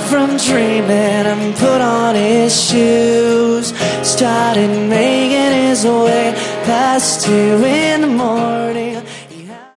from dreaming and put on his shoes. Started making his way past 2 in the morning.